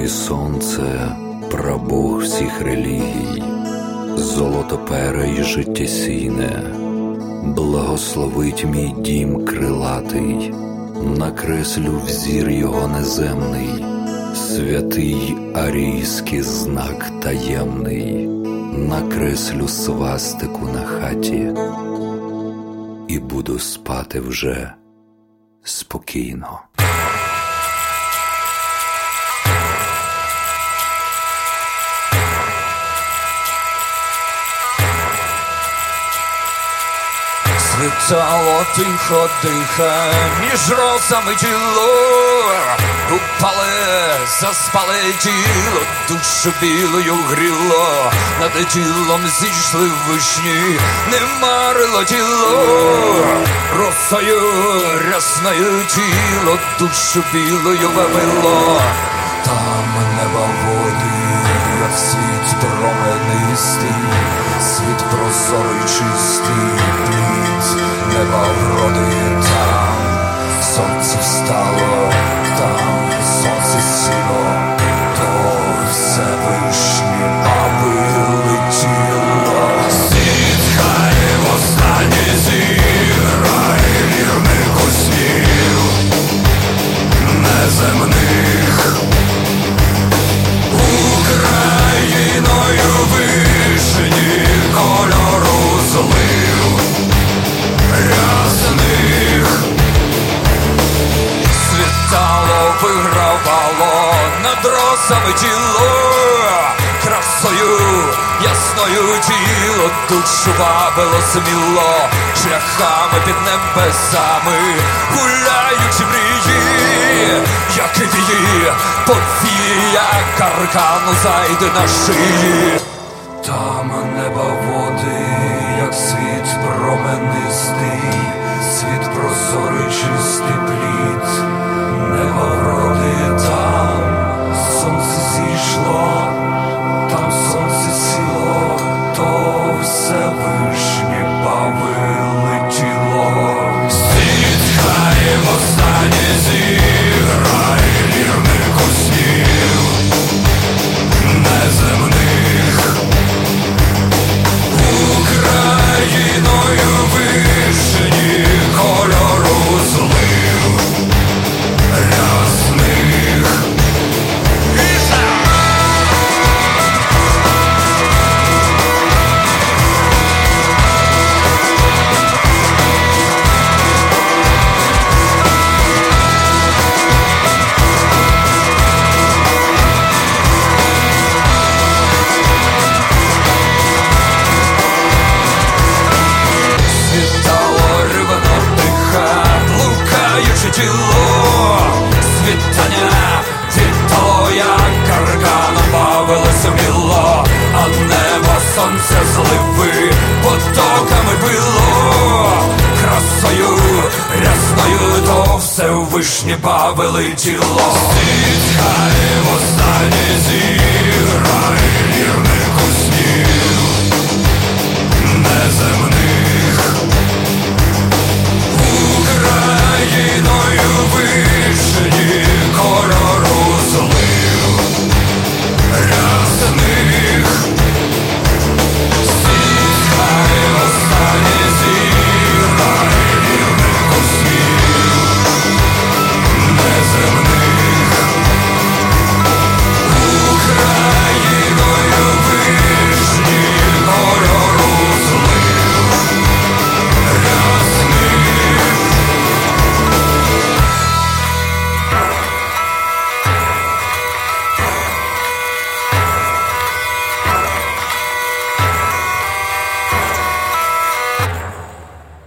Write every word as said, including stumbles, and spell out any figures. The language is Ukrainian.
і сонце, прабог всіх релігій, золотопере й життєсійне, благословить мій дім крилатий, накреслю взір його неземний, святий арійський знак таємний, накреслю свастику на хаті і буду спати вже спокійно. Світало тихо дихає між росами тіло, упали, заспали тіло, душу білою гріло, над тілом зійшли вишні, не марило тіло, росою рясною тіло, душу білою вивело. Там неба води, як світ променистий, світ прозорий чистий, плід неба вроди. Там сонце встало, там сонце сіло, то Всевишні баби летіло. Світ хай востаннє зіграє вірнику снів неземних. Україною вишні кольору злив рясних. Світало вигравало над росами тіло, красою ясною тіло, душу вабило сміло, шляхами під небесами, гуляючи мрії, як вії, повія каркану зайде на шиї. Там неба води, як світ променистий, світ прозорий чистий плід неба вроди. Там сонце зійшло, там сонце сіло, то Всевишнє баби летіло. Світ хай востаннє зіграє вірнику снів неземних. Україною вишні кольору злив рясних. Тіло світання вітало, як карканом бавилося міло, а небо сонце зливи потоками било, красою рясною то Всевишнє бавили тіло. Світ хай востаннє зі